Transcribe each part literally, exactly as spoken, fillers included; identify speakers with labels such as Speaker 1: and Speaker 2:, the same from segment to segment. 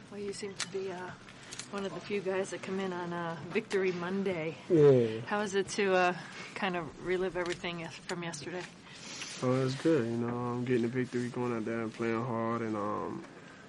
Speaker 1: Well, you seem to be uh, one of the few guys that come in on uh, Victory Monday.
Speaker 2: Yeah.
Speaker 1: How is it to uh, kind of relive everything from yesterday?
Speaker 2: Oh, it's good. You know, I'm getting the victory, going out there and playing hard, and um,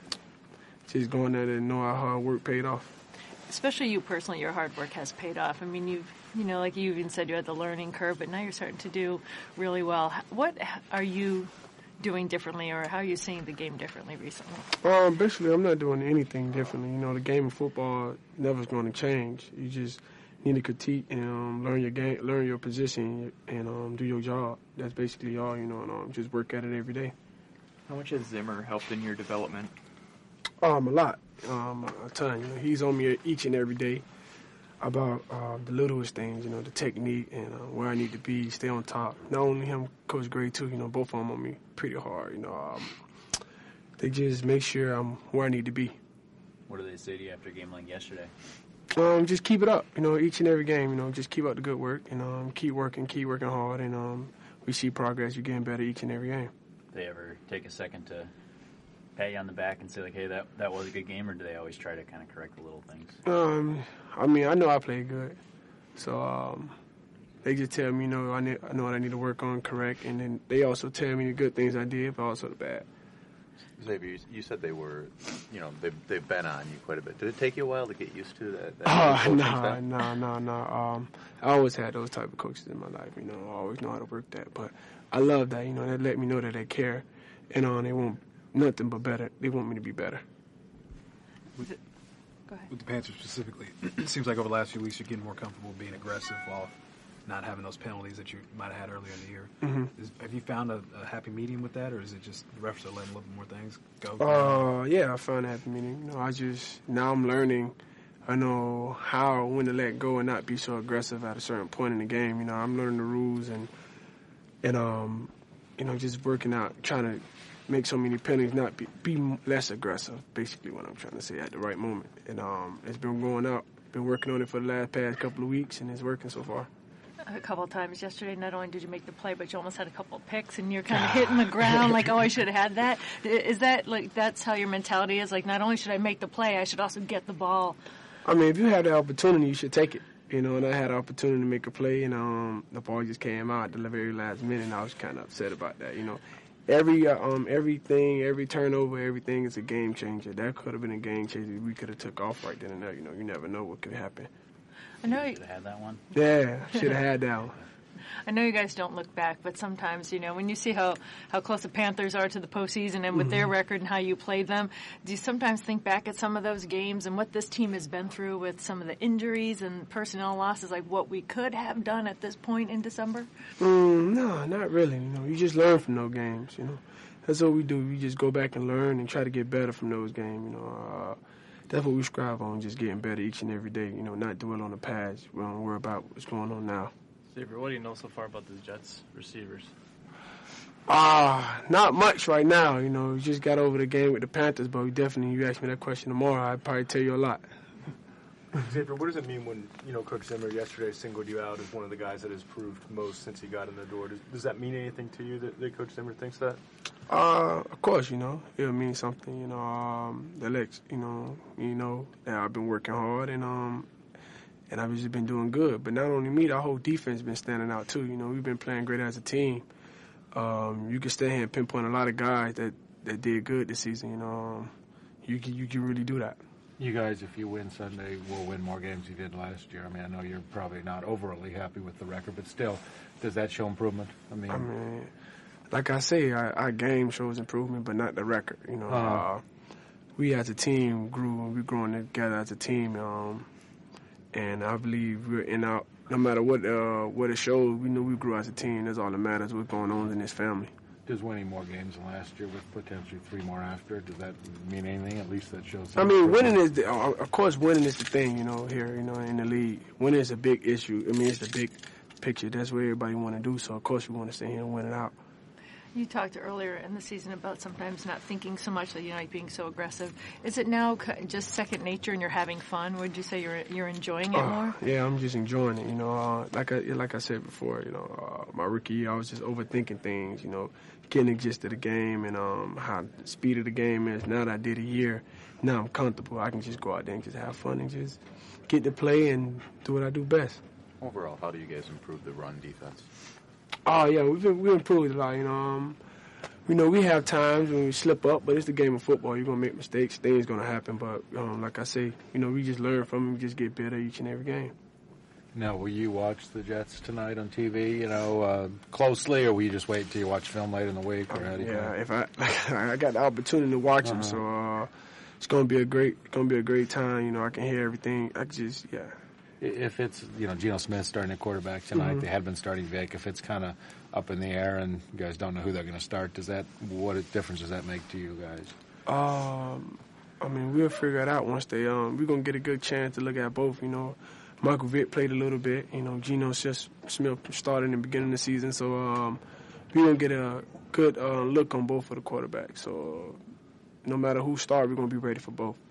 Speaker 2: just going out there and know our hard work paid off.
Speaker 1: Especially you personally, your hard work has paid off. I mean, you've, you know, like you even said, you had the learning curve, but now you're starting to do really well. What are you doing differently, or how are you seeing the game differently recently?
Speaker 2: Um, basically, I'm not doing anything differently. You know, the game of football never is going to change. You just need to critique and um, learn your game, learn your position, and um, do your job. That's basically all. You know, and um, just work at it every day.
Speaker 3: How much has Zimmer helped in your development?
Speaker 2: Um, a lot, um, a ton. You know, he's on me each and every day about uh, the littlest things. You know, the technique and uh, where I need to be, stay on top. Not only him, Coach Gray too. You know, both of them on me pretty hard. You know, um, they just make sure I'm where I need to be.
Speaker 4: What do they say to you after a game like yesterday?
Speaker 2: Um, just keep it up. You know, each and every game. You know, just keep up the good work and um, keep working, keep working hard, and um, we see progress. You're getting better each and every game.
Speaker 4: Do they ever take a second to pat you on the back and say, like, hey, that that was a good game, or do they always try to kind of correct the little things?
Speaker 2: Um, I mean, I know I played good. So um, they just tell me, you know, I, need, I know what I need to work on, correct, and then they also tell me the good things I did, but also the bad.
Speaker 5: Xavier, you said they were, you know, they've, they've been on you quite a bit. Did it take you a while to get used to that? that
Speaker 2: Oh, no, no, no, no. Um, I always had those type of coaches in my life, you know. I always know how to work that. But I love that, you know. They let me know that they care, and uh, they want nothing but better. They want me to be better.
Speaker 6: With,
Speaker 1: Go ahead.
Speaker 6: With the Panthers specifically, it seems like over the last few weeks you're getting more comfortable being aggressive while not having those penalties that you might have had earlier in the year.
Speaker 2: Mm-hmm.
Speaker 6: Is, have you found a, a happy medium with that, or is it just the refs are letting a little bit more things go?
Speaker 2: Uh, yeah, I found a happy medium. You know, I just, now I'm learning, I know how, when to let go and not be so aggressive at a certain point in the game. You know, I'm learning the rules and, and um, you know, just working out, trying to make so many penalties, not be, be less aggressive, basically what I'm trying to say at the right moment. And um, it's been going up. Been working on it for the last past couple of weeks, and it's working so far.
Speaker 1: A couple of times yesterday, not only did you make the play, but you almost had a couple of picks, and you're kind of hitting the ground like, oh, I should have had that. Is that, like, that's how your mentality is? Like, not only should I make the play, I should also get the ball.
Speaker 2: I mean, if you have the opportunity, you should take it. You know, and I had the opportunity to make a play, and um, the ball just came out at the very last minute, and I was kind of upset about that, you know. Every uh, um everything, every turnover, everything is a game changer. That could have been a game changer. We could have took off right then and there. You know, you never know what could happen.
Speaker 1: I know you
Speaker 4: should have had that one.
Speaker 2: Yeah, should have had that one.
Speaker 1: I know you guys don't look back, but sometimes, you know, when you see how, how close the Panthers are to the postseason and with mm-hmm. their record and how you played them, do you sometimes think back at some of those games and what this team has been through with some of the injuries and personnel losses, like what we could have done at this point in December?
Speaker 2: Mm, no, not really. You know, you just learn from those games, you know. That's what we do. We just go back and learn and try to get better from those games, you know. Uh, that's what we strive on, just getting better each and every day, you know, not dwell on the past. We don't worry about what's going on now.
Speaker 3: Xavier, what do you know so far about the Jets receivers?
Speaker 2: Ah, uh, not much right now. You know, we just got over the game with the Panthers, but we definitely, you ask me that question tomorrow, I'd probably tell you a lot.
Speaker 7: Xavier, what does it mean when, you know, Coach Zimmer yesterday singled you out as one of the guys that has proved most since he got in the door? Does, does that mean anything to you that, that Coach Zimmer thinks that?
Speaker 2: Uh, of course, you know, it'll mean something, you know, um, the Lex, you know, you know, that I've been working hard and, um, and I've just been doing good. But not only me, the whole defense has been standing out too. You know, we've been playing great as a team. Um, you can stand here and pinpoint a lot of guys that, that did good this season, you know. Um, you can, you can really do that.
Speaker 8: You guys, if you win Sunday, will win more games you did last year. I mean, I know you're probably not overly happy with the record, but still, does that show improvement? I mean,
Speaker 2: I mean like I say, our, our game shows improvement, but not the record. You know, uh-huh. uh, we as a team grew, and we're growing together as a team, um, and I believe we're in our. No matter what uh, what it shows, we know we grew as a team. That's all that matters. What's going on in this family.
Speaker 8: Does winning more games than last year with potentially three more after, does that mean anything? At least that shows.
Speaker 2: I mean, winning is, the, uh, of course, winning is the thing, you know, here, you know, in the league. Winning is a big issue. I mean, it's the big picture. That's what everybody want to do. So, of course, we want to stay here and win it out.
Speaker 1: You talked earlier in the season about sometimes not thinking so much, that you know, like being so aggressive. Is it now just second nature and you're having fun? Would you say you're you're enjoying it uh, more?
Speaker 2: Yeah, I'm just enjoying it. You know, uh, like I like I said before, you know, uh, my rookie year, I was just overthinking things. You know, getting the gist of the game and um, how the speed of the game is. Now that I did a year, now I'm comfortable. I can just go out there and just have fun and just get to play and do what I do best.
Speaker 5: Overall, how do you guys improve the run defense?
Speaker 2: Oh, yeah, we've, we've improved a lot, you know. Um, you know, we have times when we slip up, but it's the game of football. You're going to make mistakes. Things going to happen. But um, like I say, you know, we just learn from them. We just get better each and every game.
Speaker 8: Now, will you watch the Jets tonight on T V, you know, uh, closely, or will you just wait until you watch film later in the week? Or how do you
Speaker 2: yeah,
Speaker 8: go?
Speaker 2: if I I got the opportunity to watch them,
Speaker 8: Uh-huh.
Speaker 2: so uh, it's gonna be a great gonna be a great time. You know, I can hear everything. I can just yeah.
Speaker 8: If it's, you know, Geno Smith starting at quarterback tonight,
Speaker 2: Mhm.
Speaker 8: they had been starting Vic. If it's kind of up in the air and you guys don't know who they're going to start, does that what difference does that make to you guys?
Speaker 2: Um, I mean, we'll figure it out once they um. We're gonna get a good chance to look at both. You know, Michael Vick played a little bit. You know, Geno Smith started in the beginning of the season, so um, we're gonna get a good uh, look on both of the quarterbacks. So no matter who starts, we're gonna be ready for both.